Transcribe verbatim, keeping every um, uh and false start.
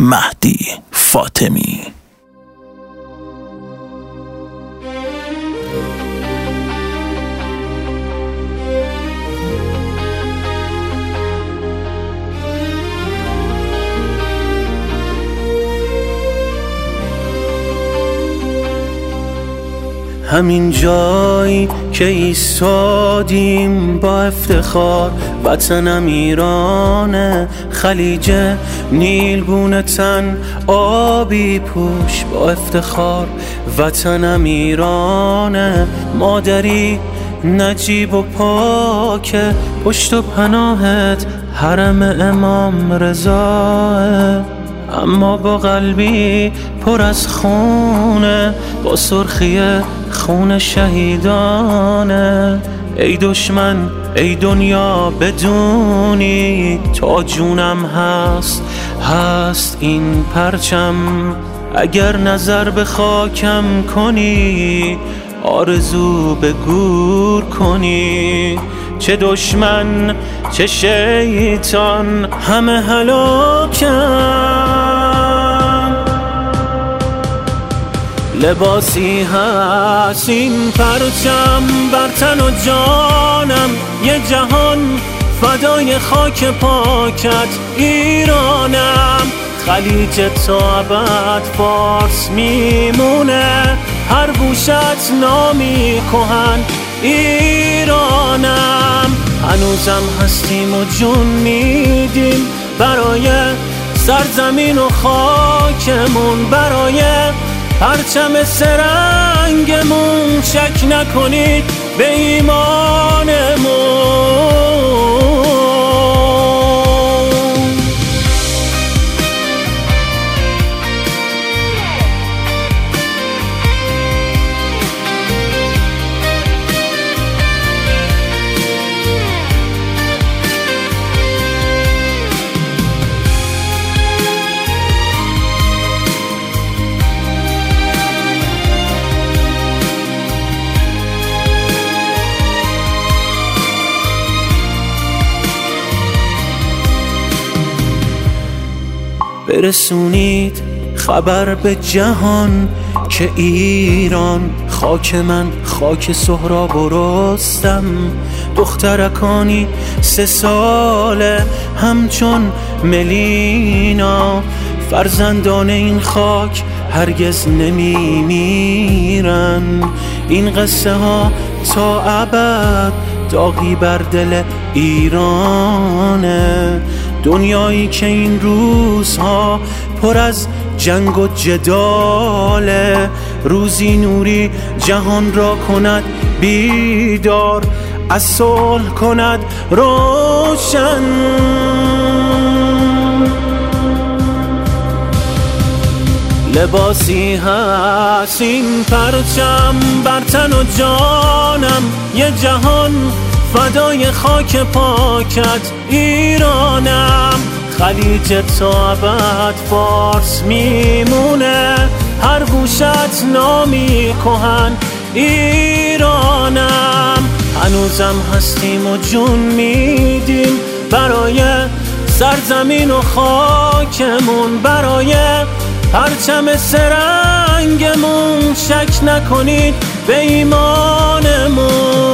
مهدی فاطمی. همین جایی که ایستادیم با افتخار، وطنم ایرانه، خلیج نیلگونه تن آبی پوش با افتخار. وطنم ایرانه، مادری نجیب و پاکه، پشت و پناهت حرم امام رضاه، اما با قلبی پر از خونه، با سرخی خون شهیدانه. ای دشمن ای دنیا بدونی تا جونم هست هست این پرچم، اگر نظر به خاکم کنی آرزو به گور کنی. چه دشمن چه شیطان همه هلاکن، لباسی هست این پرچم بر تن و جانم، یه جهان فدای خاک پاکت ایرانم. خلیج تا ابد فارس میمونه، هر گوشت نامی کهن ایرانم. هنوزم هستیم و جون میدیم برای سرزمین و خاکمون، برای پرچم سرنگمون. شک نکنید به ایمانمون. برسونید خبر به جهان که ایران خاک من، خاک سهراب و رستم. دخترکانی سه ساله همچون ملینا، فرزندان این خاک هرگز نمی میرن. این قصه ها تا ابد داغی بر دل ایرانه، دنیایی که این روزها پر از جنگ و جداله. روزی نوری جهان را کند بیدار، از صلح کند روشن. لباسی هست این پرچم بر تن و جانم، یه جهان فدای خاک پاکت ایرانم. خلیج تا ابد فارس میمونه، هر گوشت نامی کهن ایرانم. هنوزم هستیم و جون میدیم برای سرزمین و خاکمون، برای پرچم سرنگمون. شک نکنید به ایمانمون.